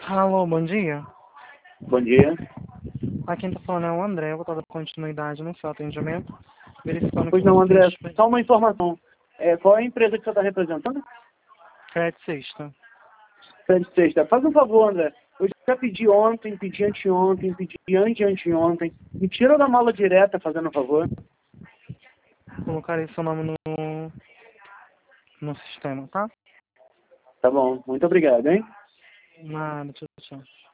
Alô, bom dia. Bom dia. Aqui quem tá falando é o André, eu vou dar continuidade no seu atendimento, verificando Pois que não, você André, esteja só uma informação. Qual é a empresa que você está representando? crédito sexta. Fred Sexta. Faz um favor, André. Eu já pedi ontem, pedi anteontem, pedi anteontem. Me tira da mala direta, fazendo um favor. Colocarei seu nome no sistema, tá? Tá bom. Muito obrigado, hein? Nada, tchau, tchau.